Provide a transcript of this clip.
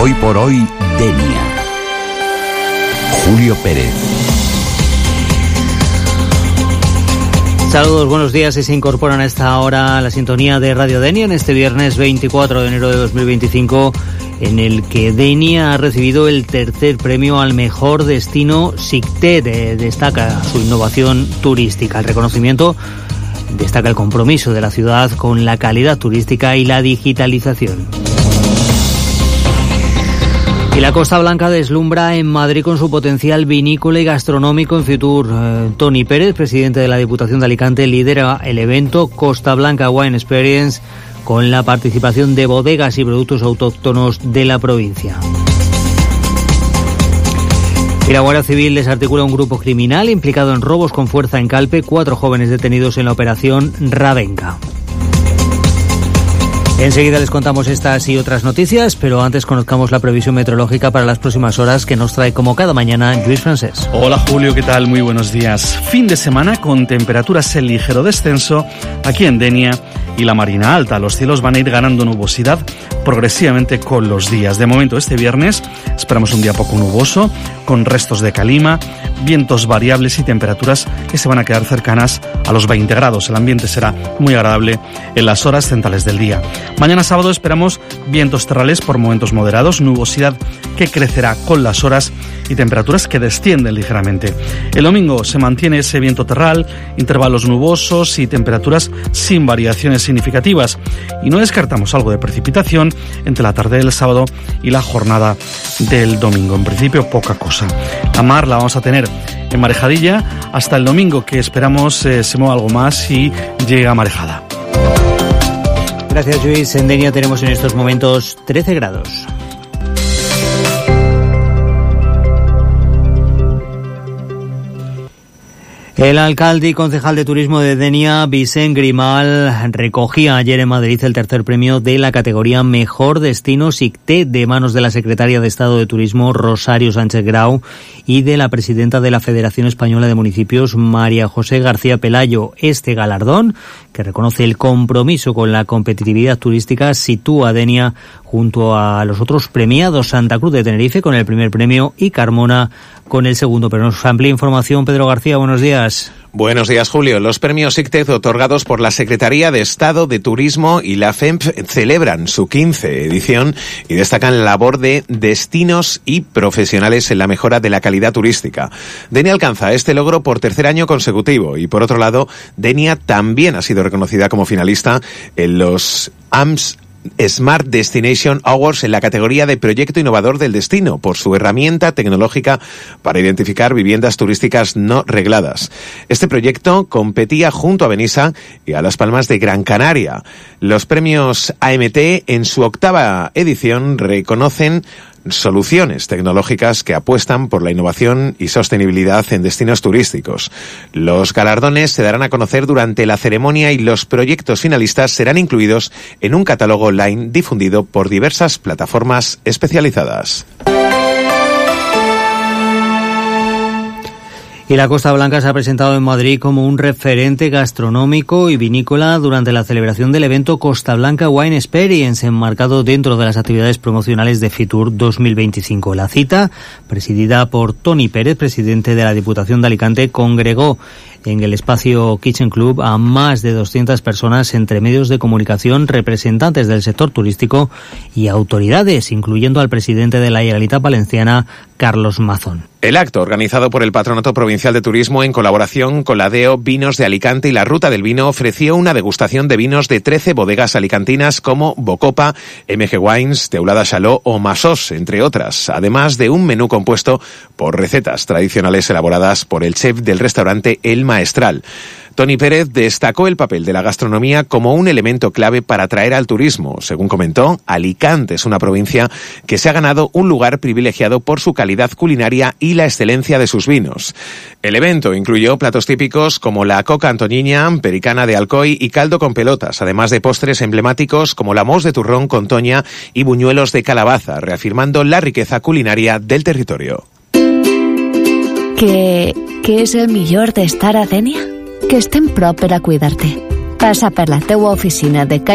Hoy por hoy, Denia. Julio Pérez. Saludos, buenos días. Se incorporan a esta hora a la sintonía de Radio Denia en este viernes 24 de enero de 2025, en el que Denia ha recibido el tercer premio al mejor destino SICTED. Destaca su innovación turística. El reconocimiento destaca el compromiso de la ciudad con la calidad turística y la digitalización. Y la Costa Blanca deslumbra en Madrid con su potencial vinícola y gastronómico en Fitur. Toni Pérez, presidente de la Diputación de Alicante, lidera el evento Costa Blanca Wine Experience con la participación de bodegas y productos autóctonos de la provincia. Y la Guardia Civil desarticula un grupo criminal implicado en robos con fuerza en Calpe, 4 jóvenes detenidos en la operación Ravenca. Enseguida les contamos estas y otras noticias, pero antes conozcamos la previsión meteorológica para las próximas horas que nos trae como cada mañana Lluís Francés. Hola Julio, ¿qué tal? Muy buenos días. Fin de semana con temperaturas en ligero descenso aquí en Denia y la Marina Alta. Los cielos van a ir ganando nubosidad progresivamente con los días. De momento, este viernes esperamos un día poco nuboso, con restos de calima, vientos variables y temperaturas que se van a quedar cercanas a los 20 grados. El ambiente será muy agradable en las horas centrales del día. Mañana sábado esperamos vientos terrales por momentos moderados, nubosidad que crecerá con las horas y temperaturas que descienden ligeramente. El domingo se mantiene ese viento terral, intervalos nubosos y temperaturas sin variaciones significativas. Y no descartamos algo de precipitación entre la tarde del sábado y la jornada del domingo. En principio, poca cosa. La mar la vamos a tener en marejadilla hasta el domingo, que esperamos se mueva algo más y llegue a marejada. Gracias, Luis. En Denia tenemos en estos momentos 13 grados. El alcalde y concejal de turismo de Denia, Vicent Grimal, recogía ayer en Madrid el tercer premio de la categoría Mejor Destino SICTED de manos de la secretaria de Estado de Turismo, Rosario Sánchez Grau, y de la presidenta de la Federación Española de Municipios, María José García Pelayo. Este galardón, que reconoce el compromiso con la competitividad turística, sitúa a Denia junto a los otros premiados, Santa Cruz de Tenerife con el primer premio y Carmona con el segundo. Pero nos amplía información Pedro García, buenos días. Buenos días, Julio. Los premios SICTED otorgados por la Secretaría de Estado de Turismo y la FEMP celebran su 15ª edición y destacan la labor de destinos y profesionales en la mejora de la calidad turística. Denia alcanza este logro por tercer año consecutivo y, por otro lado, Denia también ha sido reconocida como finalista en los AMS Smart Destination Awards en la categoría de Proyecto Innovador del Destino por su herramienta tecnológica para identificar viviendas turísticas no regladas. Este proyecto competía junto a Benissa y a Las Palmas de Gran Canaria. Los premios AMT en su 8ª edición reconocen soluciones tecnológicas que apuestan por la innovación y sostenibilidad en destinos turísticos. Los galardones se darán a conocer durante la ceremonia y los proyectos finalistas serán incluidos en un catálogo online difundido por diversas plataformas especializadas. Y la Costa Blanca se ha presentado en Madrid como un referente gastronómico y vinícola durante la celebración del evento Costa Blanca Wine Experience, enmarcado dentro de las actividades promocionales de Fitur 2025. La cita, presidida por Toni Pérez, presidente de la Diputación de Alicante, congregó en el espacio Kitchen Club a más de 200 personas entre medios de comunicación, representantes del sector turístico y autoridades, incluyendo al presidente de la Generalitat Valenciana, Carlos Mazón. El acto, organizado por el Patronato Provincial de Turismo en colaboración con la DEO Vinos de Alicante y la Ruta del Vino, ofreció una degustación de vinos de 13 bodegas alicantinas como Bocopa, MG Wines, Teulada Chaló o Masós, entre otras, además de un menú compuesto por recetas tradicionales elaboradas por el chef del restaurante El Maestral. Toni Pérez destacó el papel de la gastronomía como un elemento clave para atraer al turismo. Según comentó, Alicante es una provincia que se ha ganado un lugar privilegiado por su calidad culinaria y la excelencia de sus vinos. El evento incluyó platos típicos como la coca antoniña, pericana de Alcoy y caldo con pelotas, además de postres emblemáticos como la mousse de turrón con toña y buñuelos de calabaza, reafirmando la riqueza culinaria del territorio. Què és el millor d'estar a Denia? Que estem prop per a cuidar-te. Passa per la teua oficina de